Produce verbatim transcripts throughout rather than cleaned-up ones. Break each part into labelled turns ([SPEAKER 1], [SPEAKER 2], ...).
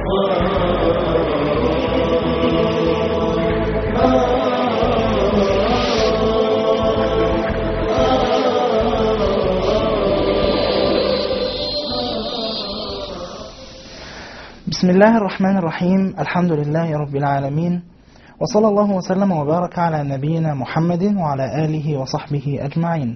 [SPEAKER 1] بسم الله الرحمن الرحيم. الحمد لله رب العالمين، وصلى الله وسلم وبارك على نبينا محمد وعلى آله وصحبه أجمعين،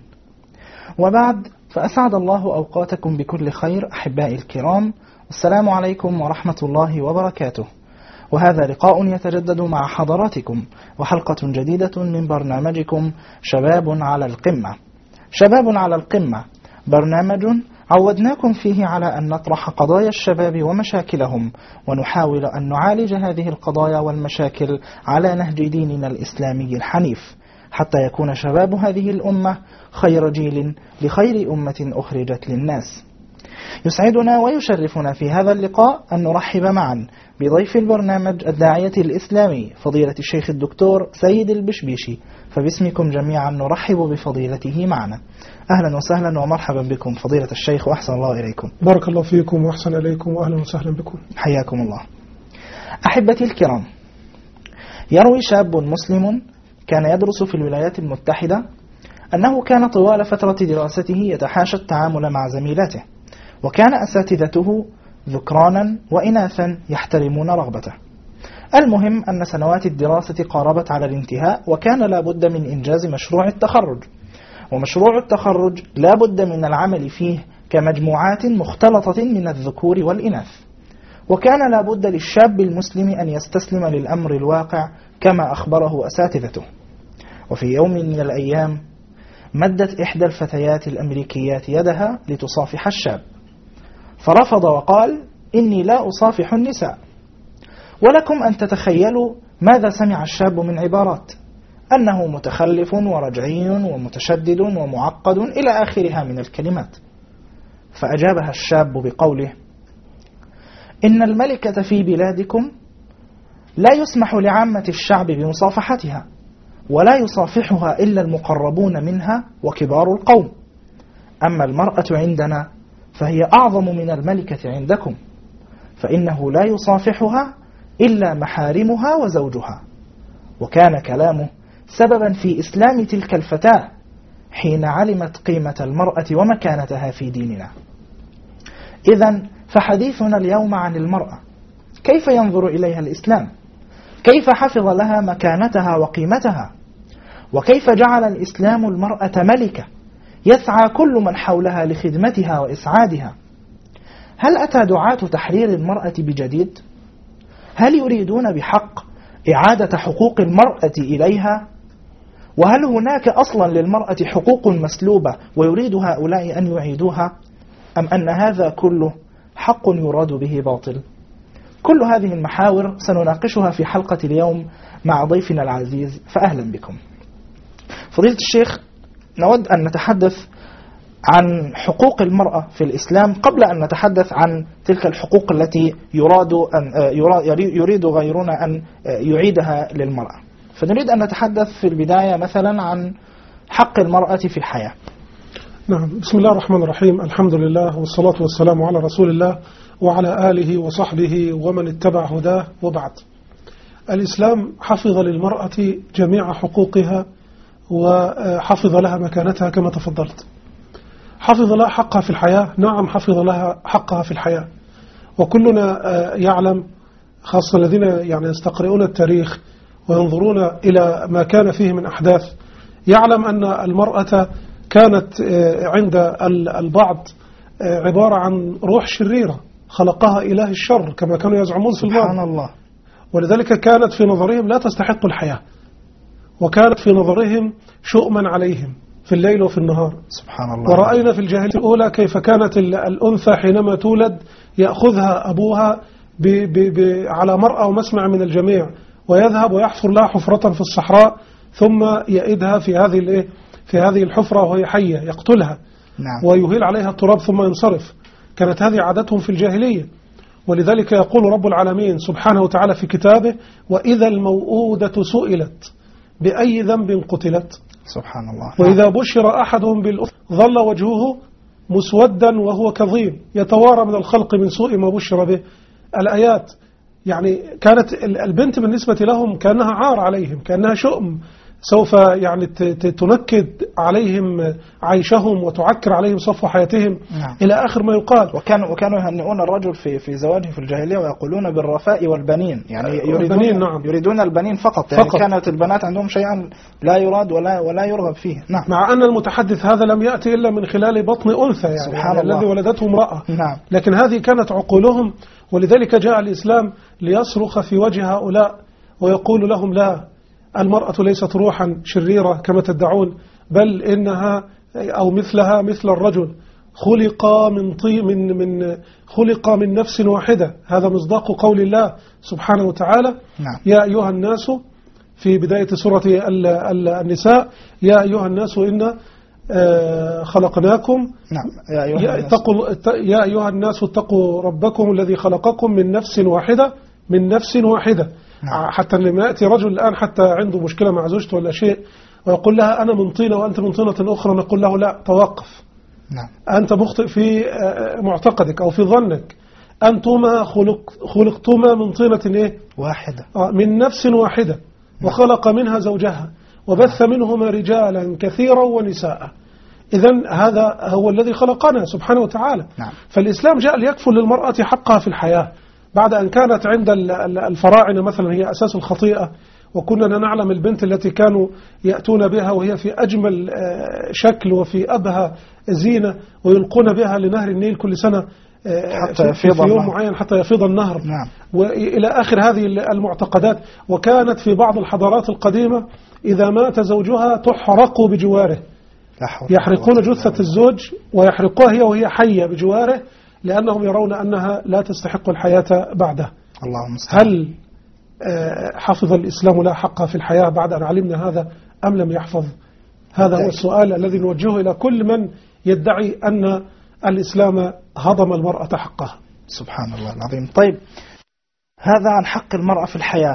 [SPEAKER 1] وبعد، فأسعد الله أوقاتكم بكل خير أحبائي الكرام، والسلام عليكم ورحمة الله وبركاته. وهذا لقاء يتجدد مع حضراتكم وحلقة جديدة من برنامجكم شباب على القمة. شباب على القمة برنامج عودناكم فيه على أن نطرح قضايا الشباب ومشاكلهم، ونحاول أن نعالج هذه القضايا والمشاكل على نهج ديننا الإسلامي الحنيف، حتى يكون شباب هذه الأمة خير جيل لخير أمة أخرجت للناس. يسعدنا ويشرفنا في هذا اللقاء أن نرحب معا بضيف البرنامج الداعية الإسلامي فضيلة الشيخ الدكتور سيد البشبيشي، فباسمكم جميعا نرحب بفضيلته معنا. أهلا وسهلا ومرحبا بكم فضيلة الشيخ، وأحسن الله إليكم.
[SPEAKER 2] بارك الله فيكم وأحسن إليكم، وأهلا وسهلا بكم.
[SPEAKER 1] حياكم الله. أحبتي الكرام، يروي شاب مسلم كان يدرس في الولايات المتحدة أنه كان طوال فترة دراسته يتحاشى التعامل مع زميلاته، وكان أساتذته ذكرانا وإناثا يحترمون رغبته. المهم أن سنوات الدراسة قاربت على الانتهاء، وكان لا بد من إنجاز مشروع التخرج، ومشروع التخرج لا بد من العمل فيه كمجموعات مختلطة من الذكور والإناث، وكان لا بد للشاب المسلم أن يستسلم للأمر الواقع كما أخبره أساتذته. وفي يوم من الأيام مدت إحدى الفتيات الأمريكيات يدها لتصافح الشاب، فرفض وقال: إني لا أصافح النساء. ولكم أن تتخيلوا ماذا سمع الشاب من عبارات: أنه متخلف ورجعي ومتشدد ومعقد إلى آخرها من الكلمات. فأجابها الشاب بقوله: إن الملكة في بلادكم لا يسمح لعامة الشعب بمصافحتها، ولا يصافحها إلا المقربون منها وكبار القوم، أما المرأة عندنا فهي أعظم من الملكة عندكم، فإنه لا يصافحها إلا محارمها وزوجها. وكان كلامه سببا في إسلام تلك الفتاة حين علمت قيمة المرأة ومكانتها في ديننا. إذن فحديثنا اليوم عن المرأة، كيف ينظر إليها الإسلام؟ كيف حفظ لها مكانتها وقيمتها؟ وكيف جعل الإسلام المرأة ملكة يسعى كل من حولها لخدمتها وإسعادها؟ هل أتى دعاة تحرير المرأة بجديد؟ هل يريدون بحق إعادة حقوق المرأة إليها؟ وهل هناك أصلا للمرأة حقوق مسلوبة ويريد هؤلاء أن يعيدوها؟ أم أن هذا كله حق يراد به باطل؟ كل هذه المحاور سنناقشها في حلقة اليوم مع ضيفنا العزيز، فأهلا بكم. فضيلة الشيخ، نود أن نتحدث عن حقوق المرأة في الإسلام قبل أن نتحدث عن تلك الحقوق التي يراد أن يريد غيرنا أن يعيدها للمرأة. فنريد أن نتحدث في البداية مثلا عن حق المرأة في الحياة.
[SPEAKER 2] نعم، بسم الله الرحمن الرحيم. الحمد لله والصلاة والسلام على رسول الله وعلى آله وصحبه ومن اتبع هداه، وبعد. الإسلام حفظ للمرأة جميع حقوقها وحفظ لها مكانتها كما تفضلت. حفظ لها حقها في الحياة، نعم حفظ لها حقها في الحياة. وكلنا يعلم، خاصة الذين يعني يستقرؤون التاريخ وينظرون إلى ما كان فيه من أحداث، يعلم أن المرأة كانت عند البعض عبارة عن روح شريرة خلقها إله الشر كما كانوا يزعمون في الماضي.
[SPEAKER 1] سبحان الله.
[SPEAKER 2] ولذلك كانت في نظرهم لا تستحق الحياة، وكانت في نظرهم شؤما عليهم في الليل وفي النهار.
[SPEAKER 1] سبحان الله.
[SPEAKER 2] ورأينا في الجاهلية الأولى كيف كانت الأنثى حينما تولد يأخذها أبوها ب ب ب على مرأى ومسمع من الجميع، ويذهب ويحفر لها حفرة في الصحراء، ثم يئدها في هذه في هذه الحفرة وهي حية، يقتلها. نعم. ويهيل عليها التراب ثم ينصرف. كانت هذه عادتهم في الجاهلية. ولذلك يقول رب العالمين سبحانه وتعالى في كتابه: وإذا الموءودة سئلت بأي ذنب قتلت.
[SPEAKER 1] سبحان الله.
[SPEAKER 2] وإذا بشر أحدهم بالأنثى ظل وجهه مسودا وهو كظيم يتوارى من الخلق من سوء ما بشر به، الآيات يعني كانت البنت بالنسبة لهم كأنها عار عليهم، كأنها شؤم سوف يعني تنكد عليهم عيشهم وتعكر عليهم صفو حياتهم.
[SPEAKER 1] نعم.
[SPEAKER 2] إلى آخر ما يقال.
[SPEAKER 1] وكانوا وكانوا يهنئون الرجل في في زواجه في الجاهلية ويقولون بالرفاء والبنين، يعني يريدون
[SPEAKER 2] البنين نعم.
[SPEAKER 1] يريدون البنين فقط, يعني
[SPEAKER 2] فقط.
[SPEAKER 1] كانت البنات عندهم شيئا لا يراد ولا ولا يرغب فيه. نعم.
[SPEAKER 2] مع أن المتحدث هذا لم يأتي إلا من خلال بطن أنثى، يعني,
[SPEAKER 1] سبحان
[SPEAKER 2] يعني
[SPEAKER 1] الله.
[SPEAKER 2] الذي ولدته امرأة.
[SPEAKER 1] نعم.
[SPEAKER 2] لكن هذه كانت عقولهم، ولذلك جاء الإسلام ليصرخ في وجه هؤلاء ويقول لهم لا، المرأة ليست روحا شريرة كما تدعون، بل إنها أو مثلها مثل الرجل، خلق من طي من من خلق من نفس واحدة. هذا مصداق قول الله سبحانه وتعالى.
[SPEAKER 1] نعم.
[SPEAKER 2] يا أيها الناس في بداية سورة النساء، يا أيها الناس إن خلقناكم.
[SPEAKER 1] نعم. يا أيها الناس.
[SPEAKER 2] يا أيها الناس اتقوا ربكم الذي خلقكم من نفس واحدة من نفس واحدة.
[SPEAKER 1] نعم.
[SPEAKER 2] حتى لما يأتي رجل الآن حتى عنده مشكلة مع زوجته ولا شيء ويقول لها أنا من طينة وأنت من طينة أخرى، نقول له لا، توقف.
[SPEAKER 1] نعم.
[SPEAKER 2] أنت مخطئ في معتقدك أو في ظنك. أنتما خلق خلقتما من طينة إيه؟
[SPEAKER 1] واحدة،
[SPEAKER 2] من نفس واحدة. نعم. وخلق منها زوجها وبث منهما رجالا كثيرا ونساء. إذن هذا هو الذي خلقنا سبحانه وتعالى.
[SPEAKER 1] نعم.
[SPEAKER 2] فالإسلام جاء ليكفل للمرأة حقها في الحياة، بعد أن كانت عند الفراعنة مثلا هي أساس الخطيئة، وكنا نعلم البنت التي كانوا يأتون بها وهي في أجمل شكل وفي أبهى زينة ويلقون بها لنهر النيل كل سنة
[SPEAKER 1] حتى
[SPEAKER 2] في, في يوم معين حتى يفيض النهر.
[SPEAKER 1] نعم.
[SPEAKER 2] وإلى آخر هذه المعتقدات. وكانت في بعض الحضارات القديمة إذا مات زوجها تحرق بجواره، يحرقون جثة الزوج ويحرقوها هي وهي حية بجواره، لأنهم يرون أنها لا تستحق الحياة بعده.
[SPEAKER 1] اللهم استعان.
[SPEAKER 2] هل حفظ الإسلام لا حقها في الحياة بعد أن علمنا هذا أم لم يحفظ؟ هذا هو السؤال الذي نوجهه إلى كل من يدعي أن الإسلام هضم المرأة حقها.
[SPEAKER 1] سبحان الله العظيم. طيب، هذا عن حق المرأة في الحياة،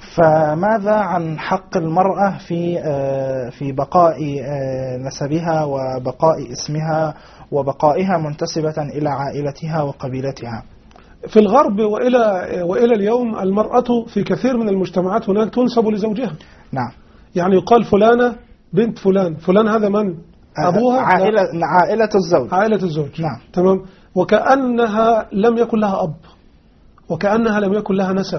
[SPEAKER 1] فماذا عن حق المرأة في في بقاء نسبها وبقاء اسمها وبقائها منتسبة إلى عائلتها وقبيلتها؟
[SPEAKER 2] في الغرب وإلى وإلى اليوم المرأة في كثير من المجتمعات هناك تنسب لزوجها.
[SPEAKER 1] نعم.
[SPEAKER 2] يعني يقال فلانة بنت فلان، فلان هذا من؟ أبوها؟
[SPEAKER 1] عائلة عائلة الزوج.
[SPEAKER 2] عائلة الزوج.
[SPEAKER 1] نعم.
[SPEAKER 2] تمام. وكأنها لم يكن لها أب، وكأنها لم يكن لها نسب.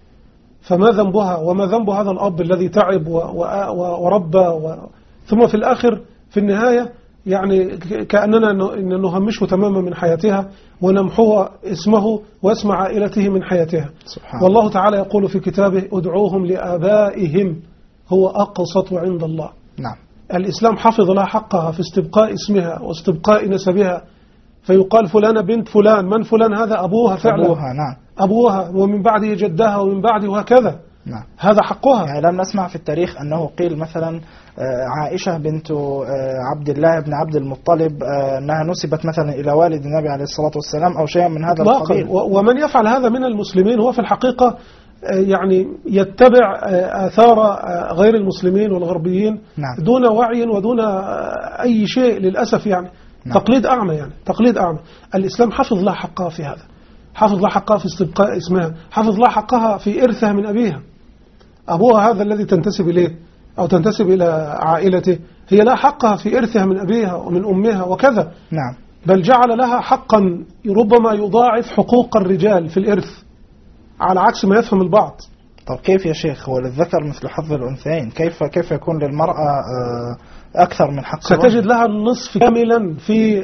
[SPEAKER 2] فما ذنبها وما ذنب هذا الأب الذي تعب وربى و... ثم في الآخر في النهاية يعني كأننا نهمشه تماما من حياتها ونمحوها اسمه واسم عائلته من حياتها.
[SPEAKER 1] سبحان
[SPEAKER 2] والله
[SPEAKER 1] الله
[SPEAKER 2] تعالى يقول في كتابه ادعوهم لآبائهم هو أقسط عند الله.
[SPEAKER 1] نعم.
[SPEAKER 2] الإسلام حفظ لها حقها في استبقاء اسمها واستبقاء نسبها، فيقال فلانة بنت فلان، من فلان هذا؟ أبوها فعلا.
[SPEAKER 1] أبوها. نعم.
[SPEAKER 2] أبوها ومن بعده جدها ومن بعده وهكذا.
[SPEAKER 1] نعم.
[SPEAKER 2] هذا حقها.
[SPEAKER 1] يعني لم نسمع في التاريخ أنه قيل مثلا عائشة بنت عبد الله بن عبد المطلب أنها نسبت مثلا إلى والد النبي عليه الصلاة والسلام أو شيء من هذا القبيل.
[SPEAKER 2] ومن يفعل هذا من المسلمين هو في الحقيقة يعني يتبع آثار غير المسلمين والغربيين.
[SPEAKER 1] نعم.
[SPEAKER 2] دون وعي ودون أي شيء للأسف، يعني
[SPEAKER 1] نعم.
[SPEAKER 2] تقليد أعمى، يعني تقليد أعمى. الإسلام حفظ لها حقها في هذا، حفظ لها حقها في استبقاء اسمها، حفظ لها حقها في إرثها من أبيها. أبوها هذا الذي تنتسب إليه أو تنتسب إلى عائلته هي لا حقها في إرثها من أبيها ومن أمها وكذا.
[SPEAKER 1] نعم.
[SPEAKER 2] بل جعل لها حقا ربما يضاعف حقوق الرجال في الإرث، على عكس ما يفهم البعض.
[SPEAKER 1] طب كيف يا شيخ؟ هو للذكر مثل حظ الأنثيين، كيف كيف يكون للمرأة أكثر من حق؟
[SPEAKER 2] ستجد لها النصف كاملا في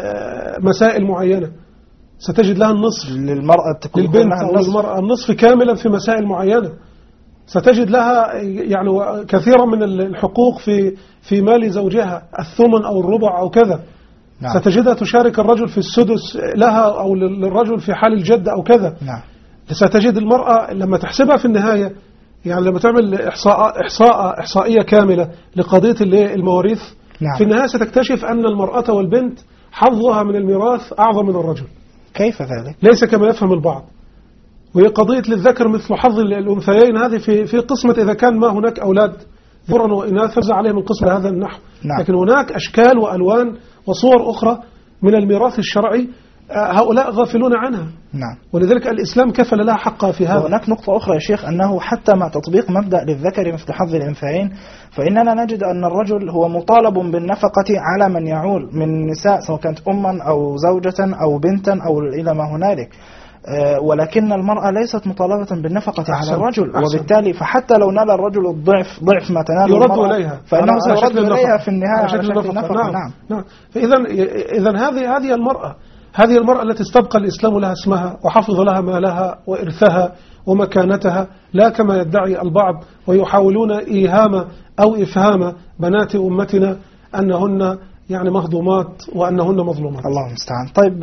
[SPEAKER 2] مسائل معينة، ستجد لها النصف
[SPEAKER 1] للمرأة تكون
[SPEAKER 2] للبنت أو للمرأة النصف كاملا في مسائل معينة. ستجد لها يعني كثيرا من الحقوق في في مال زوجها، الثمن أو الربع أو كذا. نعم. ستجدها تشارك الرجل في السدس لها أو للرجل في حال الجد أو كذا.
[SPEAKER 1] نعم.
[SPEAKER 2] ستجد المرأة لما تحسبها في النهاية، يعني لما تعمل إحصاء إحصاء إحصائية كاملة لقضية المواريث.
[SPEAKER 1] نعم.
[SPEAKER 2] في النهاية ستكتشف أن المرأة والبنت حظها من الميراث أعظم من الرجل.
[SPEAKER 1] كيف ذلك؟
[SPEAKER 2] ليس كما يفهم البعض. وهي قضية للذكر مثل حظ الأنثيين، هذه في في قسمة إذا كان ما هناك أولاد ذكورا وإناث فزع عليهم من قسم هذا النحو.
[SPEAKER 1] نعم.
[SPEAKER 2] لكن هناك أشكال وألوان وصور أخرى من الميراث الشرعي هؤلاء غافلون عنها.
[SPEAKER 1] نعم.
[SPEAKER 2] ولذلك الإسلام كفل لها حقها في هذا.
[SPEAKER 1] وهناك نقطة أخرى يا شيخ، أنه حتى مع تطبيق مبدأ للذكر مثل حظ الأنثيين، فإننا نجد أن الرجل هو مطالب بالنفقة على من يعول من النساء، سواء كانت أما أو زوجة أو بنتا أو إلى ما هنالك، ولكن المرأة ليست مطالبة بالنفقة على الرجل، أحسن. وبالتالي فحتى لو نال الرجل الضعف ضعف ما تنال
[SPEAKER 2] يرد
[SPEAKER 1] المرأة
[SPEAKER 2] إليها،
[SPEAKER 1] فإنه سيرد إليها في النهاية على شكل النفقة.
[SPEAKER 2] نعم.
[SPEAKER 1] نعم.
[SPEAKER 2] نعم. فإذا إذا هذه هذه المرأة هذه المرأة التي استبقى الإسلام لها اسمها وحفظ لها مالها وإرثها ومكانتها، لا كما يدعي البعض ويحاولون إيهام أو إفهام بنات أمتنا أنهن يعني مهضومات وأنهن مظلومات.
[SPEAKER 1] الله المستعان. طيب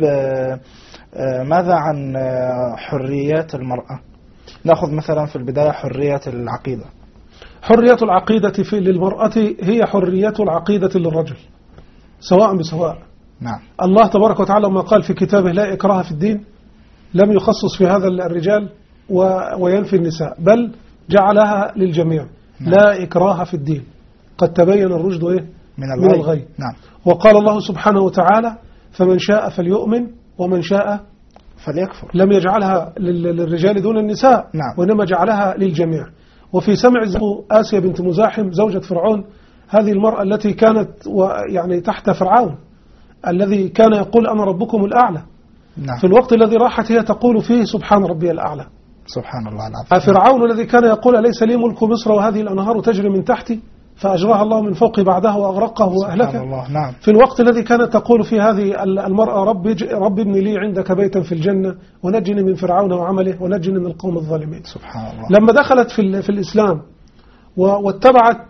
[SPEAKER 1] ماذا عن حريات المرأة؟ نأخذ مثلا في البداية حرية العقيدة.
[SPEAKER 2] حرية العقيدة في للمرأة هي حرية العقيدة للرجل سواء بسواء.
[SPEAKER 1] نعم.
[SPEAKER 2] الله تبارك وتعالى ما قال في كتابه لا إكراه في الدين لم يخصص في هذا الرجال وينفي النساء، بل جعلها للجميع. نعم. لا إكراه في الدين قد تبين الرشد إيه؟ من, من الغي.
[SPEAKER 1] نعم.
[SPEAKER 2] وقال الله سبحانه وتعالى فمن شاء فليؤمن ومن شاء
[SPEAKER 1] فليكفر.
[SPEAKER 2] لم يجعلها للرجال دون النساء.
[SPEAKER 1] نعم.
[SPEAKER 2] وإنما جعلها للجميع. وفي سمع آسيا بنت مزاحم زوجة فرعون، هذه المرأة التي كانت يعني تحت فرعون الذي كان يقول أنا ربكم الأعلى.
[SPEAKER 1] نعم.
[SPEAKER 2] في الوقت الذي راحت هي تقول فيه سبحان ربي الأعلى.
[SPEAKER 1] سبحان الله العظيم.
[SPEAKER 2] فرعون الذي كان يقول أليس لي ملك مصر وهذه الأنهار تجري من تحتي فأجراها الله من فوق بعدها وأغرقه وأهلكه.
[SPEAKER 1] نعم.
[SPEAKER 2] في الوقت الذي كانت تقول في هذه المرأة رب رب ابن لي عندك بيتا في الجنة ونجني من فرعون وعمله ونجني من القوم الظالمين.
[SPEAKER 1] سبحان الله.
[SPEAKER 2] لما دخلت في في الإسلام واتبعت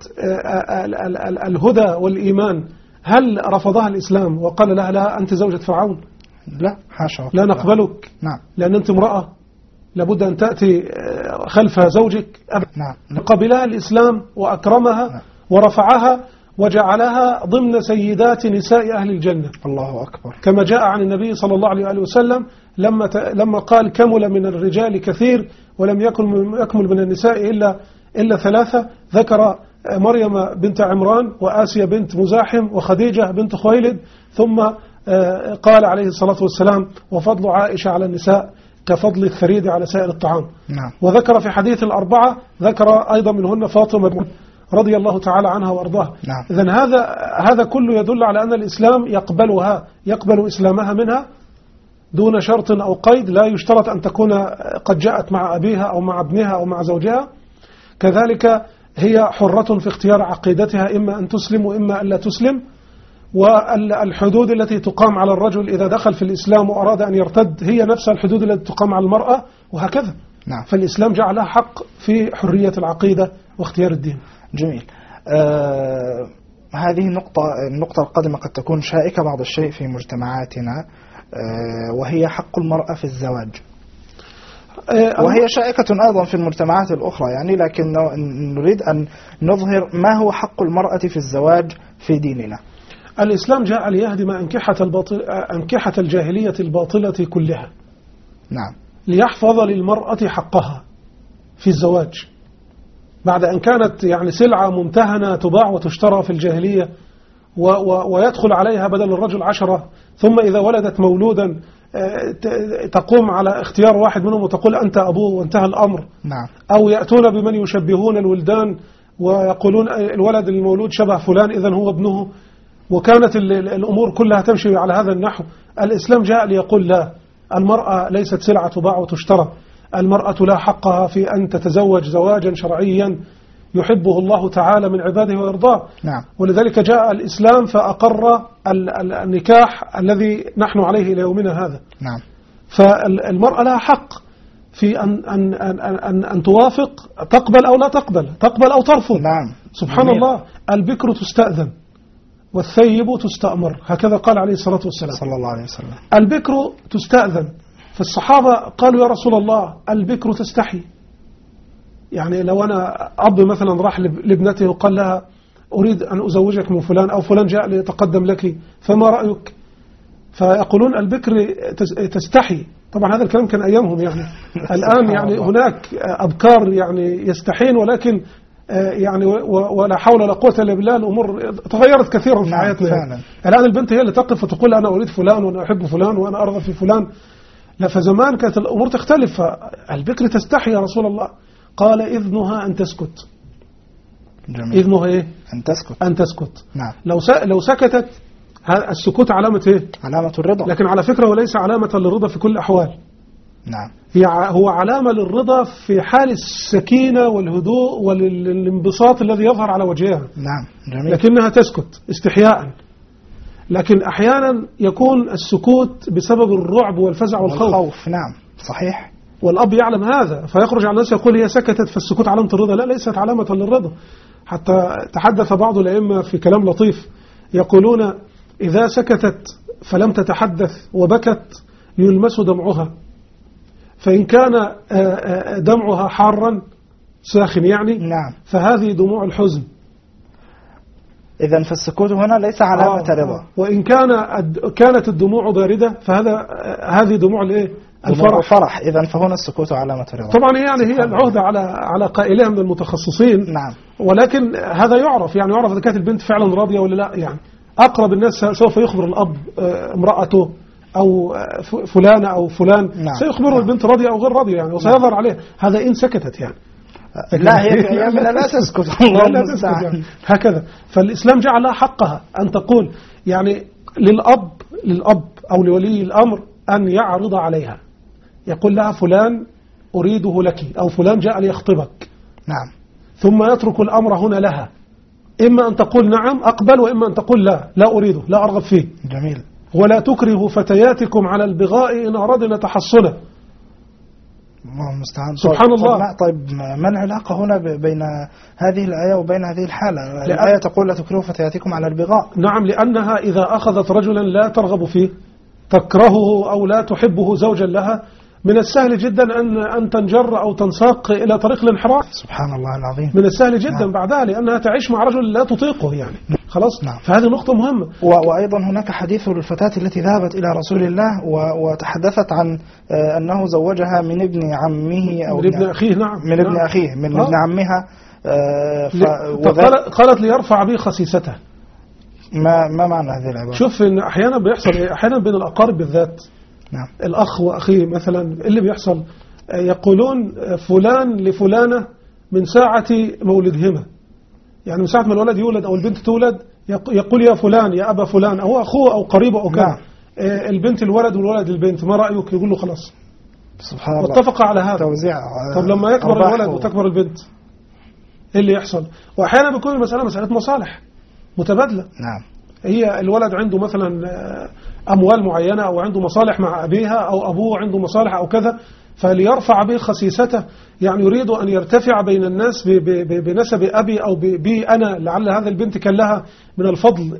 [SPEAKER 2] الهدى والإيمان، هل رفضها الإسلام وقال لها لا أنت زوجة فرعون؟
[SPEAKER 1] لا حاشا،
[SPEAKER 2] لا نقبلك.
[SPEAKER 1] نعم.
[SPEAKER 2] لأن أنت امرأة لابد أن تأتي خلف زوجك.
[SPEAKER 1] نعم.
[SPEAKER 2] قبلها الإسلام وأكرمها. نعم. ورفعها وجعلها ضمن سيدات نساء أهل الجنة.
[SPEAKER 1] الله أكبر.
[SPEAKER 2] كما جاء عن النبي صلى الله عليه وسلم لما لما قال كمل من الرجال كثير ولم يكن يكمل من النساء إلا إلا ثلاثة، ذكر مريم بنت عمران وآسيا بنت مزاحم وخديجة بنت خويلد، ثم قال عليه الصلاة والسلام وفضل عائشة على النساء كفضل الثريد على سائر الطعام.
[SPEAKER 1] نعم.
[SPEAKER 2] وذكر في حديث الأربعة ذكر أيضا منهن فاطمة رضي الله تعالى عنها وأرضاها.
[SPEAKER 1] نعم.
[SPEAKER 2] إذن هذا هذا كله يدل على أن الإسلام يقبلها يقبل إسلامها منها دون شرط أو قيد، لا يشترط أن تكون قد جاءت مع أبيها أو مع ابنها أو مع زوجها. كذلك هي حرة في اختيار عقيدتها، إما أن تسلم وإما أن لا تسلم. والحدود التي تقام على الرجل إذا دخل في الإسلام وأراد أن يرتد هي نفس الحدود التي تقام على المرأة وهكذا.
[SPEAKER 1] نعم.
[SPEAKER 2] فالإسلام جعلها حق في حرية العقيدة واختيار الدين.
[SPEAKER 1] جميل. آه هذه النقطة النقطة القادمة قد تكون شائكة بعض الشيء في مجتمعاتنا، آه وهي حق المرأة في الزواج، آه وهي شائكة أيضا في المجتمعات الأخرى يعني، لكن نريد أن نظهر ما هو حق المرأة في الزواج في ديننا.
[SPEAKER 2] الإسلام جاء ليهدم أنكحة, الباطل أنكحة الجاهلية الباطلة كلها.
[SPEAKER 1] نعم.
[SPEAKER 2] ليحفظ للمرأة حقها في الزواج بعد أن كانت يعني سلعة ممتهنة تباع وتشترى في الجاهلية، و و ويدخل عليها بدل الرجل عشرة، ثم إذا ولدت مولودا تقوم على اختيار واحد منهم وتقول أنت أبوه وانتهى الأمر.
[SPEAKER 1] نعم.
[SPEAKER 2] أو يأتون بمن يشبهون الولدان ويقولون الولد المولود شبه فلان إذن هو ابنه، وكانت الأمور كلها تمشي على هذا النحو. الإسلام جاء ليقول لا، المرأة ليست سلعة تباع وتشترى، المرأة لا حقها في أن تتزوج زواجا شرعيا يحبه الله تعالى من عباده ويرضاه.
[SPEAKER 1] نعم.
[SPEAKER 2] ولذلك جاء الإسلام فأقر النكاح الذي نحن عليه إلى يومنا هذا.
[SPEAKER 1] نعم.
[SPEAKER 2] فالمرأة لها حق في أن, أن, أن, أن, أن توافق، تقبل أو لا تقبل، تقبل أو ترفض.
[SPEAKER 1] نعم.
[SPEAKER 2] سبحان جميل. الله. البكر تستأذن والثيب تستأمر، هكذا قال عليه الصلاة والسلام
[SPEAKER 1] صلى الله عليه وسلم.
[SPEAKER 2] البكر تستأذن، فالصحابة قالوا يا رسول الله البكر تستحي، يعني لو أنا أب مثلا راح لابنته وقال لها أريد أن أزوجك من فلان أو فلان جاء ليتقدم لك فما رأيك؟ فيقولون البكر تستحي. طبعا هذا الكلام كان أيامهم يعني الآن يعني هناك أبكار يعني يستحين، ولكن يعني ولا حول ولا قوة إلا بالله، الأمور تغيرت كثيرا في حياتنا.
[SPEAKER 1] فعلا.
[SPEAKER 2] الآن البنت هي اللي تقف وتقول أنا أريد فلان وأنا أحب فلان وأنا أرغب في فلان. لا، فزمان كانت الأمور تختلف. البكر تستحي يا رسول الله، قال إذنها أن تسكت.
[SPEAKER 1] جميل.
[SPEAKER 2] إذنها إيه؟
[SPEAKER 1] أن تسكت.
[SPEAKER 2] أن تسكت.
[SPEAKER 1] نعم.
[SPEAKER 2] لو لو سكتت، السكوت علامة إيه؟
[SPEAKER 1] علامة الرضا.
[SPEAKER 2] لكن على فكرة وليس علامة للرضا في كل الأحوال.
[SPEAKER 1] نعم.
[SPEAKER 2] هي هو علامة للرضا في حال السكينة والهدوء والانبساط الذي يظهر على وجهها.
[SPEAKER 1] نعم. جميل.
[SPEAKER 2] لكنها تسكت استحياء. لكن أحيانا يكون السكوت بسبب الرعب والفزع والخوف.
[SPEAKER 1] والخوف. نعم صحيح.
[SPEAKER 2] والأب يعلم هذا فيخرج على الناس يقول هي سكتت فالسكوت علامة الرضا. لا، ليست علامة للرضا. حتى تحدث بعض الأئمة في كلام لطيف يقولون إذا سكتت فلم تتحدث وبكت يلمس دمعها، فإن كان دمعها حارا ساخن يعني
[SPEAKER 1] نعم.
[SPEAKER 2] فهذه دموع الحزن.
[SPEAKER 1] إذن فالسكوت هنا ليس علامة
[SPEAKER 2] آه
[SPEAKER 1] رضا.
[SPEAKER 2] وإن كان كانت الدموع باردة فهذا هذه دموع الايه؟
[SPEAKER 1] الفرح. الفرح. إذن فهنا السكوت علامة رضا.
[SPEAKER 2] طبعا يعني هي العهدة على على قائلها من المتخصصين.
[SPEAKER 1] نعم.
[SPEAKER 2] ولكن هذا يعرف، يعني يعرف إذا كانت البنت فعلا راضية ولا لا. يعني أقرب الناس سوف يخبر الأب امرأته أو فلانة أو فلان. نعم. سيخبره نعم. البنت راضية أو غير راضية يعني، وسيظهر عليه هذا إن سكتت يعني.
[SPEAKER 1] لا، هي في أيامنا لا تسكت. الله
[SPEAKER 2] لا تسكت يعني. هكذا. فالإسلام جعل لها حقها أن تقول يعني للأب للأب أو لولي الأمر أن يعرض عليها، يقول لها فلان أريده لك أو فلان جاء ليخطبك.
[SPEAKER 1] نعم.
[SPEAKER 2] ثم يترك الأمر هنا لها، إما أن تقول نعم أقبل، وإما أن تقول لا لا أريده لا أرغب فيه.
[SPEAKER 1] جميل.
[SPEAKER 2] ولا تكرهوا فتياتكم على البغاء إن أردنا تحصنا.
[SPEAKER 1] الله المستعان.
[SPEAKER 2] سبحان
[SPEAKER 1] طيب
[SPEAKER 2] الله.
[SPEAKER 1] طيب ما العلاقة هنا بين هذه الآية وبين هذه الحالة؟ الآية تقول لا تكرهوا فتياتكم على البغاء.
[SPEAKER 2] نعم، لأنها إذا أخذت رجلا لا ترغب فيه تكرهه أو لا تحبه زوجا لها، من السهل جدا أن أن تنجر أو تنساق إلى طريق الانحراف.
[SPEAKER 1] سبحان الله العظيم.
[SPEAKER 2] من السهل جدا
[SPEAKER 1] نعم.
[SPEAKER 2] بعدها، لأنها تعيش مع رجل لا تطيقه يعني. خلاص.
[SPEAKER 1] نعم.
[SPEAKER 2] فهذه نقطة مهمة.
[SPEAKER 1] وأيضا هناك حديث للفتاة التي ذهبت إلى رسول الله وتحدثت عن أنه زوجها من ابن عمه أو
[SPEAKER 2] من ابن أخيه. نعم.
[SPEAKER 1] من ابن
[SPEAKER 2] نعم.
[SPEAKER 1] أخيه من آه. ابن عمها.
[SPEAKER 2] فقالت قالت ليرفع بي خسيسته.
[SPEAKER 1] ما ما معنى هذه العبارة؟
[SPEAKER 2] شوف إن أحيانا بيحصل أحيانا بين الأقارب بالذات.
[SPEAKER 1] نعم.
[SPEAKER 2] الأخ وأخيه مثلا اللي بيحصل يقولون فلان لفلانة من ساعة مولدهما، يعني من ساعة ما الولد يولد أو البنت تولد يقول يا فلان يا أبا فلان أو أخوه أو قريبه أو كذا.
[SPEAKER 1] نعم.
[SPEAKER 2] البنت الولد والولد البنت ما رأيك؟ يقول له خلاص.
[SPEAKER 1] سبحان الله.
[SPEAKER 2] واتفق على هذا.
[SPEAKER 1] توزيع.
[SPEAKER 2] طب لما يكبر الولد وتكبر البنت إيه اللي يحصل؟ وأحيانا بيكون المسألة مسألة مصالح متبادلة.
[SPEAKER 1] نعم.
[SPEAKER 2] هي الولد عنده مثلا أموال معينة أو عنده مصالح مع أبيها أو أبوه عنده مصالح أو كذا، فليرفع به خسيسته، يعني يريد أن يرتفع بين الناس بنسب أبي أو بي أنا، لعل هذا البنت كان لها من الفضل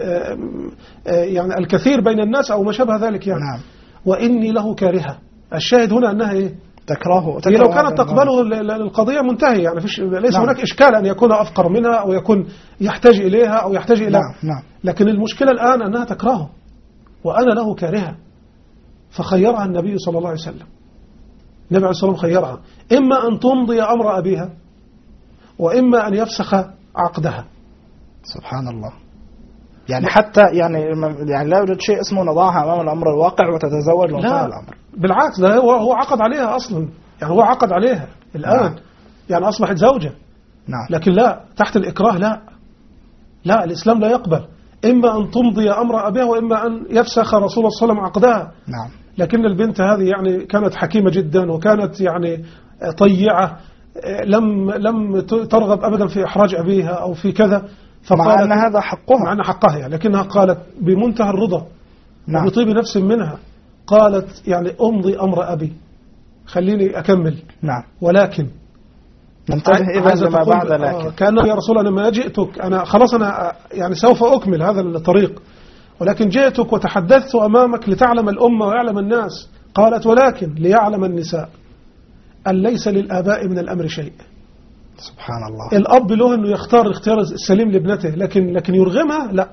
[SPEAKER 2] يعني الكثير بين الناس أو ما شابه ذلك يعني.
[SPEAKER 1] نعم.
[SPEAKER 2] وإني له كارهة. الشاهد هنا أنها إيه؟
[SPEAKER 1] تكرهه.
[SPEAKER 2] هي لو كانت تقبله القضية منتهية يعني، فيش ليس نعم. هناك إشكال أن يكون أفقر منها أو يكون يحتاج إليها أو يحتاج إلى.
[SPEAKER 1] نعم. نعم.
[SPEAKER 2] لكن المشكلة الآن أنها تكرهه وأنا له كارهة، فخيرها النبي صلى الله عليه وسلم. النبي عليه الصلاة والسلام خيرها إما أن تمضي أمر أبيها وإما أن يفسخ عقدها.
[SPEAKER 1] سبحان الله. يعني حتى يعني يعني لا يوجد شيء اسمه نضعها أمام الأمر الواقع وتتزوج وانتهى الأمر.
[SPEAKER 2] بالعكس، ده هو هو عقد عليها أصلا، يعني هو عقد عليها الآن. نعم. يعني أصبحت زوجة.
[SPEAKER 1] نعم.
[SPEAKER 2] لكن لا تحت الإكراه. لا لا الإسلام لا يقبل إما أن تمضي أمر أبيها وإما أن يفسخ رسول الله صلى الله عليه وسلم عقدها.
[SPEAKER 1] نعم.
[SPEAKER 2] لكن البنت هذه يعني كانت حكيمة جدا وكانت يعني طيعة، لم لم ترغب أبدا في إحراج أبيها أو في كذا،
[SPEAKER 1] مع أن هذا حقها
[SPEAKER 2] مع أن حقها يعني. لكنها قالت بمنتهى الرضا.
[SPEAKER 1] نعم.
[SPEAKER 2] وبطيب نفس منها قالت يعني أمضي أمر أبي، خليني أكمل.
[SPEAKER 1] نعم.
[SPEAKER 2] ولكن
[SPEAKER 1] ننتبه إذا لما بعد لكن
[SPEAKER 2] كان يا رسول أنا ما جئتك، أنا خلاص أنا يعني سوف أكمل هذا الطريق، ولكن جئتك وتحدثت أمامك لتعلم الأمة ويعلم الناس. قالت ولكن ليعلم النساء أن ليس للآباء من الأمر شيء.
[SPEAKER 1] سبحان الله.
[SPEAKER 2] الأب له أنه يختار الاختيار السليم لابنته، لكن لكن يرغمها لا،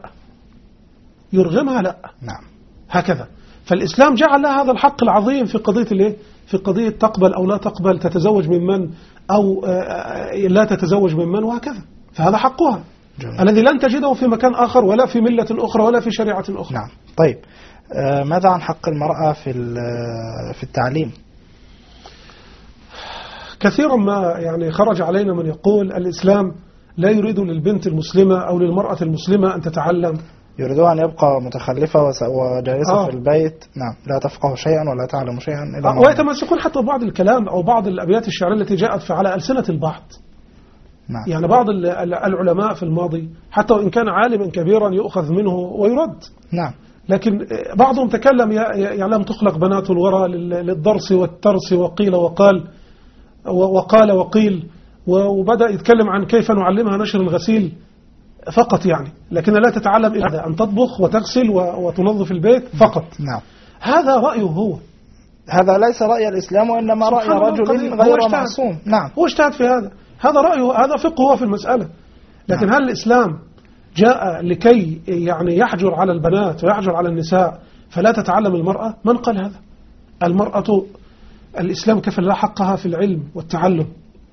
[SPEAKER 2] يرغمها لا.
[SPEAKER 1] نعم.
[SPEAKER 2] هكذا. فالإسلام جعل لها هذا الحق العظيم في قضية الايه؟ في قضية تقبل أو لا تقبل، تتزوج من من أو لا تتزوج من من، وهكذا. فهذا حقها
[SPEAKER 1] جميل.
[SPEAKER 2] الذي لن تجده في مكان آخر ولا في ملة أخرى ولا في شريعة أخرى.
[SPEAKER 1] نعم. طيب آه ماذا عن حق المرأة في في التعليم؟
[SPEAKER 2] كثيرا ما يعني خرج علينا من يقول الإسلام لا يريد للبنت المسلمة أو للمرأة المسلمة أن تتعلم،
[SPEAKER 1] يريدون أن يبقى متخلفة وجالسة
[SPEAKER 2] آه.
[SPEAKER 1] في البيت، نعم، لا تفقه شيئا ولا تعلم شيئا إلا
[SPEAKER 2] آه. ويتمسكون حتى بعض الكلام أو بعض الأبيات الشعرية التي جاءت على ألسنة البعض.
[SPEAKER 1] نعم.
[SPEAKER 2] يعني بعض العلماء في الماضي حتى وإن كان عالما كبيرا يؤخذ منه ويرد.
[SPEAKER 1] نعم.
[SPEAKER 2] لكن بعضهم تكلم يعني لم تخلق بنات الورى للدرس والترس وقيل وقال وقال وقيل، وبدأ يتكلم عن كيف نعلمها نشر الغسيل فقط يعني، لكن لا تتعلم إلا أن تطبخ وتغسل وتنظف البيت فقط.
[SPEAKER 1] نعم.
[SPEAKER 2] هذا رأيه هو،
[SPEAKER 1] هذا ليس رأي الإسلام وإنما رأي رجل غير معصوم. نعم.
[SPEAKER 2] هو اجتهد في هذا، هذا رأيه، هذا فقهه في المسألة. لكن
[SPEAKER 1] نعم.
[SPEAKER 2] هل الإسلام جاء لكي يعني يحجر على البنات ويحجر على النساء فلا تتعلم المرأة؟ من قال هذا؟ المرأة الإسلام كفل لها حقها في العلم والتعلم.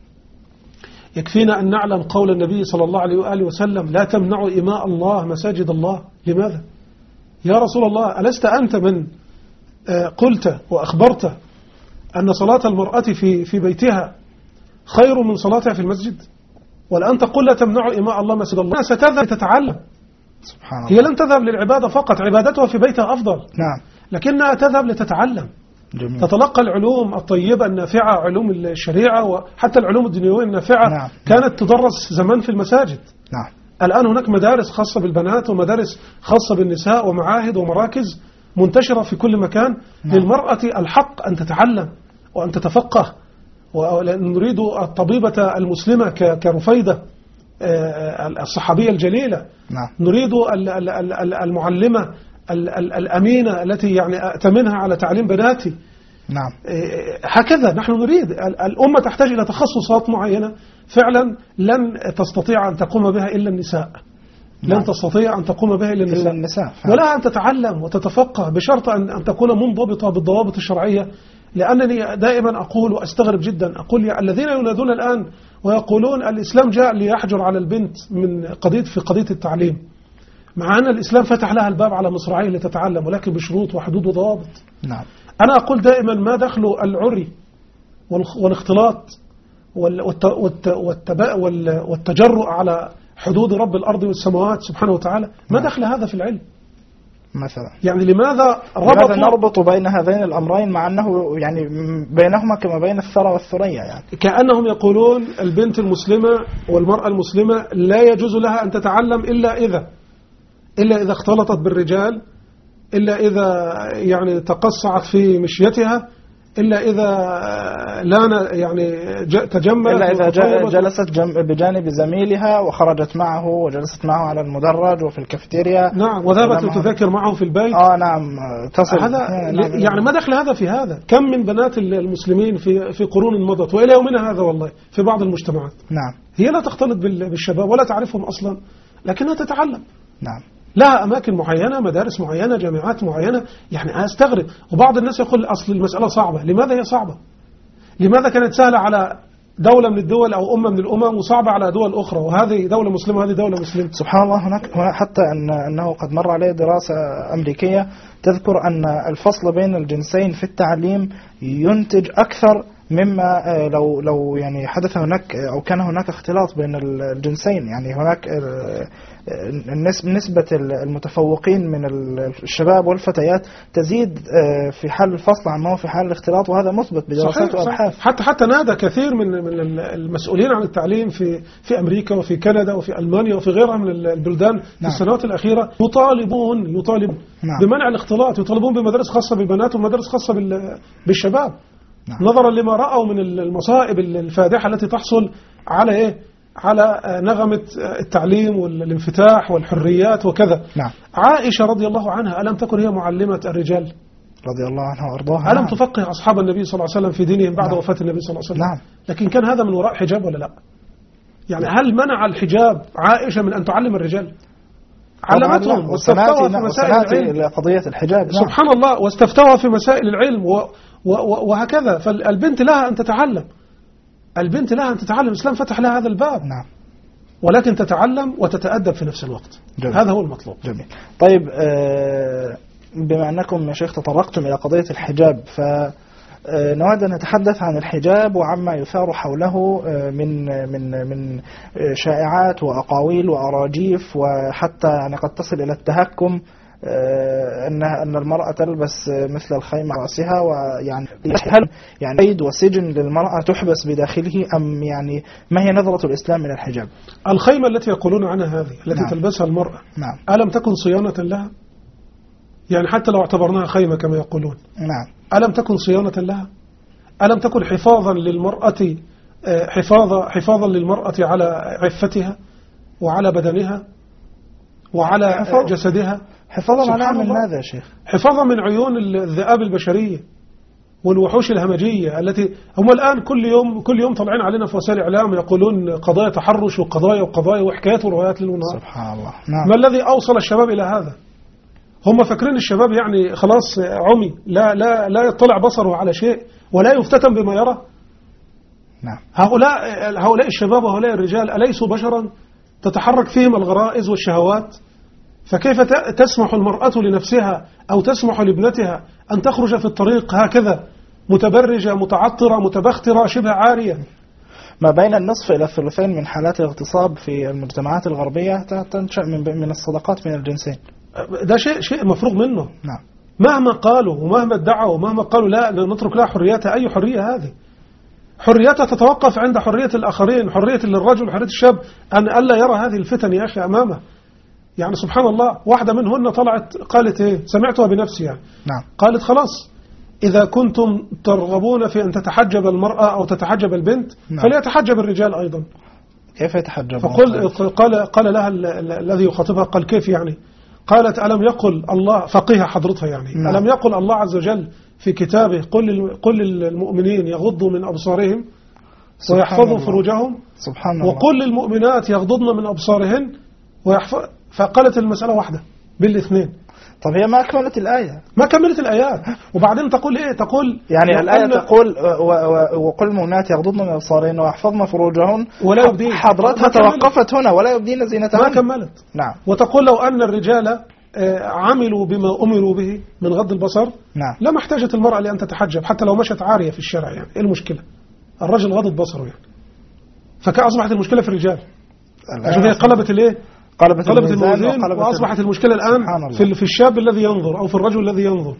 [SPEAKER 2] يكفينا أن نعلم قول النبي صلى الله عليه وآله وسلم: لا تمنعوا إماء الله مساجد الله. لماذا؟ يا رسول الله، ألست أنت من قلت وأخبرت أن صلاة المرأة في في بيتها خير من صلاتها في المسجد؟ والآن تقول لا تمنعوا إماء الله مسجد الله. ستذهب تتعلم،
[SPEAKER 1] سبحان الله.
[SPEAKER 2] هي لن تذهب للعبادة فقط، عبادتها في بيتها أفضل.
[SPEAKER 1] نعم.
[SPEAKER 2] لكنها تذهب لتتعلم.
[SPEAKER 1] جميل.
[SPEAKER 2] تتلقى العلوم الطيبة النافعة، علوم الشريعة وحتى العلوم الدنيوية النافعة.
[SPEAKER 1] نعم.
[SPEAKER 2] كانت تدرس زمان في المساجد.
[SPEAKER 1] نعم.
[SPEAKER 2] الآن هناك مدارس خاصة بالبنات ومدارس خاصة بالنساء ومعاهد ومراكز منتشرة في كل مكان. نعم. للمرأة الحق أن تتعلم وأن تتفقه. ونريد الطبيبة المسلمة كرفيدة الصحابية الجليلة.
[SPEAKER 1] نعم.
[SPEAKER 2] نريد المعلمة الأمينة التي يعني أأتمنها على تعليم بناتي.
[SPEAKER 1] نعم.
[SPEAKER 2] هكذا نحن نريد. الأمة تحتاج إلى تخصصات معينة فعلا لن تستطيع أن تقوم بها إلا النساء.
[SPEAKER 1] نعم.
[SPEAKER 2] لن تستطيع أن تقوم بها إلا النساء,
[SPEAKER 1] النساء
[SPEAKER 2] ولا أن تتعلم وتتفقه بشرط أن تكون منضبطة بالضوابط الشرعية. لأنني دائما أقول وأستغرب جدا، أقول الذين ينادون الآن ويقولون الإسلام جاء ليحجر على البنت من قضية في قضية التعليم، مع أن الإسلام فتح لها الباب على مصراعيه لتتعلم، ولكن بشروط وحدود وضوابط.
[SPEAKER 1] نعم.
[SPEAKER 2] أنا أقول دائما ما دخل العري والاختلاط والتجرؤ على حدود رب الأرض والسماوات سبحانه وتعالى، ما دخل هذا في العلم
[SPEAKER 1] مثلا؟ يعني
[SPEAKER 2] لماذا
[SPEAKER 1] ربط نربط بين هذين الأمرين مع أنه يعني بينهما كما بين الثرى والثريا؟ يعني
[SPEAKER 2] كأنهم يقولون البنت المسلمة والمرأة المسلمة لا يجوز لها أن تتعلم إلا إذا إلا إذا اختلطت بالرجال، إلا إذا يعني تقصعت في مشيتها، إلا إذا لا يعني تجملت،
[SPEAKER 1] إلا إذا جلست بجانب زميلها وخرجت معه وجلست معه على المدرج وفي الكافتيريا.
[SPEAKER 2] نعم. وذهبت تذاكر معه في البيت.
[SPEAKER 1] آه نعم. تصل
[SPEAKER 2] هذا نعم. يعني ما دخل هذا في هذا؟ كم من بنات المسلمين في في قرون مضت وإلى يومنا هذا والله في بعض المجتمعات.
[SPEAKER 1] نعم.
[SPEAKER 2] هي لا تختلط بالشباب ولا تعرفهم أصلا، لكنها تتعلم.
[SPEAKER 1] نعم.
[SPEAKER 2] لها أماكن معينة، مدارس معينة، جامعات معينة. يعني أستغرب. وبعض الناس يقول أصل المسألة صعبة. لماذا هي صعبة؟ لماذا كانت سهلة على دولة من الدول أو أمة من الأمم وصعبة على دول أخرى، وهذه دولة مسلمة وهذه دولة مسلمة؟ سبحان
[SPEAKER 1] الله. هناك هنا حتى أن أنه قد مر عليه دراسة أمريكية تذكر أن الفصل بين الجنسين في التعليم ينتج أكثر مما لو لو يعني حدث هناك أو كان هناك اختلاط بين الجنسين. يعني هناك نسبة المتفوقين من الشباب والفتيات تزيد في حال الفصل عن ما هو في حال الاختلاط، وهذا مثبت بدراسات وأبحاث.
[SPEAKER 2] حتى حتى نادى كثير من من المسؤولين عن التعليم في في أمريكا وفي كندا وفي ألمانيا وفي غيرها من البلدان. نعم. في السنوات الأخيرة يطالبون يطالبون نعم. بمنع الاختلاط، يطالبون بمدارس خاصة بالبنات ومدارس خاصة بالشباب. نعم. نظرا لما رأوا من المصائب الفادحة التي تحصل على إيه؟ على نغمة التعليم والانفتاح والحريات وكذا.
[SPEAKER 1] نعم.
[SPEAKER 2] عائشة رضي الله عنها ألم تكن هي معلمة الرجال
[SPEAKER 1] رضي الله عنها وأرضاها؟
[SPEAKER 2] ألم نعم. تفقه أصحاب النبي صلى الله عليه وسلم في دينهم بعد نعم. وفاة النبي صلى الله عليه وسلم؟
[SPEAKER 1] نعم.
[SPEAKER 2] لكن كان هذا من وراء حجاب ولا لا؟ يعني هل منع الحجاب عائشة من أن تعلم الرجال؟ علمتهم واستفتوها في مسائل العلم.
[SPEAKER 1] قضية الحجاب. نعم.
[SPEAKER 2] سبحان الله. واستفتوها في مسائل العلم و وهكذا. فالبنت لها أن تتعلم، البنت لها أن تتعلم. الإسلام فتح لها هذا الباب.
[SPEAKER 1] نعم.
[SPEAKER 2] ولكن تتعلم وتتأدب في نفس الوقت.
[SPEAKER 1] جميل.
[SPEAKER 2] هذا هو المطلوب.
[SPEAKER 1] جميل. طيب آه بما أنكم يا شيخ تطرقتم إلى قضية الحجاب، فنود أن نتحدث عن الحجاب وعما يثار حوله من من من شائعات وأقاويل وأراجيف، وحتى يعني قد تصل إلى التهكم أن أن المرأة تلبس مثل الخيمة على رأسها، ويعني هل يعني قيد وسجن للمرأة تحبس بداخله، أم يعني ما هي نظرة الإسلام من الحجاب؟
[SPEAKER 2] الخيمة التي يقولون عنها هذه التي
[SPEAKER 1] نعم.
[SPEAKER 2] تلبسها المرأة،
[SPEAKER 1] نعم.
[SPEAKER 2] ألم تكن صيانة لها؟ يعني حتى لو اعتبرناها خيمة كما يقولون،
[SPEAKER 1] نعم،
[SPEAKER 2] ألم تكن صيانة لها؟ ألم تكن حفاظا للمرأة، حفاظا حفاظا للمرأة على عفتها وعلى بدنها وعلى حفاظ جسدها؟
[SPEAKER 1] حفاظا على من ماذا يا شيخ؟
[SPEAKER 2] حفاظا من عيون الذئاب البشرية والوحوش الهمجية التي هم الآن كل يوم كل يوم طالعين علينا في وسائل الإعلام يقولون قضايا تحرش وقضايا وقضايا وحكايات وروايات ليل ونهار.
[SPEAKER 1] سبحان الله. نعم.
[SPEAKER 2] ما الذي أوصل الشباب إلى هذا؟ هم فاكرين الشباب يعني خلاص عمي، لا لا لا يطلع بصره على شيء ولا يفتتن بما يرى.
[SPEAKER 1] نعم.
[SPEAKER 2] هؤلاء هؤلاء الشباب وهؤلاء الرجال أليسوا بشرا تتحرك فيهم الغرائز والشهوات؟ فكيف تسمح المرأة لنفسها أو تسمح لابنتها أن تخرج في الطريق هكذا متبرجة متعطرة متبخترة شبه عارية؟
[SPEAKER 1] ما بين النصف إلى الثلثين من حالات الاغتصاب في المجتمعات الغربية تنشأ من من الصداقات بين الجنسين.
[SPEAKER 2] ده شيء شيء مفروغ منه.
[SPEAKER 1] نعم.
[SPEAKER 2] مهما قالوا ومهما ادعوا ومهما قالوا لا نترك لها حريتها، أي حرية هذه؟ حريتها تتوقف عند حرية الآخرين، حرية للرجل وحرية الشاب أن ألا يرى هذه الفتن يا أخي أمامه. يعني سبحان الله، واحدة منهن طلعت قالت إيه، سمعتها بنفسي يعني.
[SPEAKER 1] نعم.
[SPEAKER 2] قالت خلاص إذا كنتم ترغبون في أن تتحجب المرأة أو تتحجب البنت، نعم. فليتحجب الرجال أيضا.
[SPEAKER 1] كيف يتحجب؟
[SPEAKER 2] فقل قال قال لها الذي يخاطبها قال كيف يعني؟ قالت ألم يقل الله، فقيها حضرتها يعني، نعم. ألم يقل الله عز وجل في كتابه قل قل للمؤمنين يغضوا من أبصارهم ويحفظوا فروجهم،
[SPEAKER 1] سبحان الله،
[SPEAKER 2] وقل للمؤمنات يغضضن من أبصارهن ويحفظ. فقالت المسألة واحدة بالاثنين.
[SPEAKER 1] طب هي ما كملت الآية،
[SPEAKER 2] ما كملت الآيات، وبعدين تقول إيه؟ تقول
[SPEAKER 1] يعني الآية تقول وقل المؤمنات يغضضن من أبصارهن ويحفظن فروجهن
[SPEAKER 2] ولا يبدين.
[SPEAKER 1] حضرتها توقفت هنا ولا يبدين زينتهن.
[SPEAKER 2] ما كملت.
[SPEAKER 1] نعم.
[SPEAKER 2] وتقول لو أن الرجال عملوا بما أمروا به من غض البصر،
[SPEAKER 1] نعم،
[SPEAKER 2] لما احتاجت المرأة لأن تتحجب حتى لو مشت عارية في الشارع. يعني إيه المشكلة؟ الرجل غضت بصره يعني. فكأصبحت المشكلة في الرجال عشان هي قلبت الإيه؟
[SPEAKER 1] قلبت,
[SPEAKER 2] قلبت الموازين، وأصبحت المشكلة الآن في في الشاب الذي ينظر أو في الرجل الذي ينظر،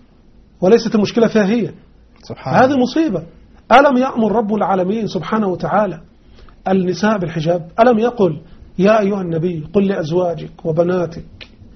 [SPEAKER 2] وليست المشكلة فيها هي.
[SPEAKER 1] سبحان
[SPEAKER 2] هذه مصيبة. ألم يأمر رب العالمين سبحانه وتعالى النساء بالحجاب؟ ألم يقل يا أيها النبي قل لأزواجك وبناتك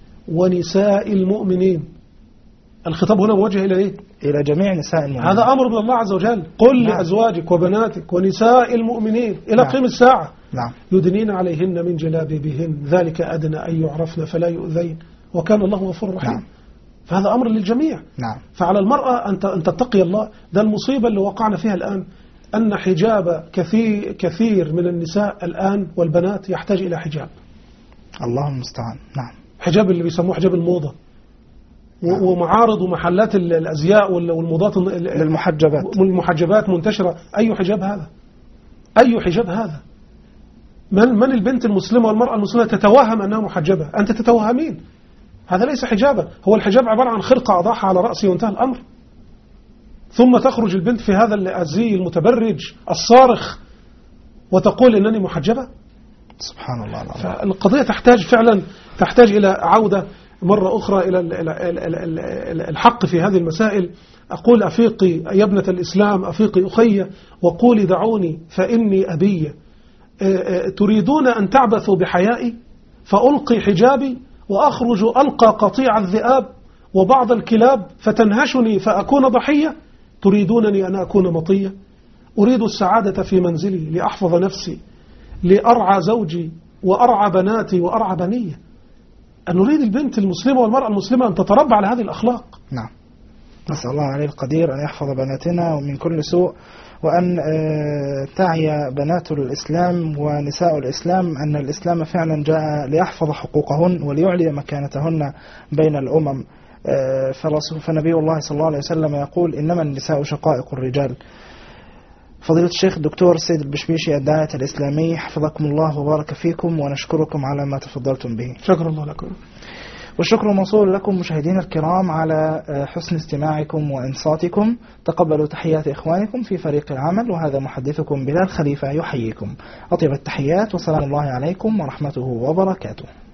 [SPEAKER 2] ونساء المؤمنين؟ الخطاب هنا موجه إلى إيه؟
[SPEAKER 1] إلى جميع نساء المؤمنين.
[SPEAKER 2] هذا أمر من الله عز وجل. قل نعم. لأزواجك وبناتك ونساء المؤمنين إلى نعم. قيم الساعة.
[SPEAKER 1] نعم.
[SPEAKER 2] يدنين عليهن من جلابيبهن ذلك أدنى أن يعرفن فلا يؤذين وكان الله غفورا رحيما. نعم. فهذا أمر للجميع.
[SPEAKER 1] نعم.
[SPEAKER 2] فعلى المرأة أن تتقي الله. ده المصيبة اللي وقعنا فيها الآن، أن حجاب كثير كثير من النساء الآن والبنات يحتاج إلى حجاب.
[SPEAKER 1] الله المستعان. نعم.
[SPEAKER 2] حجاب اللي بيسموه حجاب الموضة. نعم. ومعارض ومحلات الأزياء والموضات
[SPEAKER 1] للمحجبات
[SPEAKER 2] والمحجبات منتشرة. أي حجاب هذا؟ أي حجاب هذا؟ من من البنت المسلمة والمرأة المسلمة تتوهم أنها محجبة؟ أنت تتوهمين. هذا ليس حجابا. هو الحجاب عبارة عن خرقة أضعها على رأسي وانتهى الأمر. ثم تخرج البنت في هذا الزي المتبرج الصارخ وتقول إنني محجبة.
[SPEAKER 1] سبحان الله العظيم.
[SPEAKER 2] فالقضية تحتاج فعلا تحتاج إلى عودة مرة أخرى إلى الحق في هذه المسائل. أقول أفيقي يا ابنة الإسلام، أفيقي أخي وقولي دعوني فإني أبي. تريدون أن تعبثوا بحيائي فألقي حجابي وأخرج ألقى قطيع الذئاب وبعض الكلاب فتنهشني فأكون ضحية؟ تريدونني أن أكون مطية؟ أريد السعادة في منزلي لأحفظ نفسي لأرعى زوجي وأرعى بناتي وأرعى بني. أن نريد البنت المسلمة والمرأة المسلمة أن تتربى على هذه الأخلاق.
[SPEAKER 1] نعم. نسأل الله عليه القدير أن يحفظ بناتنا ومن كل سوء، وأن تعي بنات الإسلام ونساء الإسلام أن الإسلام فعلا جاء ليحفظ حقوقهن وليعلي مكانتهن بين الأمم. فنبي الله صلى الله عليه وسلم يقول إنما النساء شقائق الرجال. فضيلة الشيخ الدكتور سيد البشبيشي الداعية الإسلامي، حفظكم الله وبارك فيكم، ونشكركم على ما تفضلتم به.
[SPEAKER 2] شكر الله لكم.
[SPEAKER 1] والشكر موصول لكم مشاهدينا الكرام على حسن استماعكم وإنصاتكم. تقبلوا تحيات إخوانكم في فريق العمل، وهذا محدثكم بلال خليفة يحييكم. أطيب التحيات، وسلام الله عليكم ورحمته وبركاته.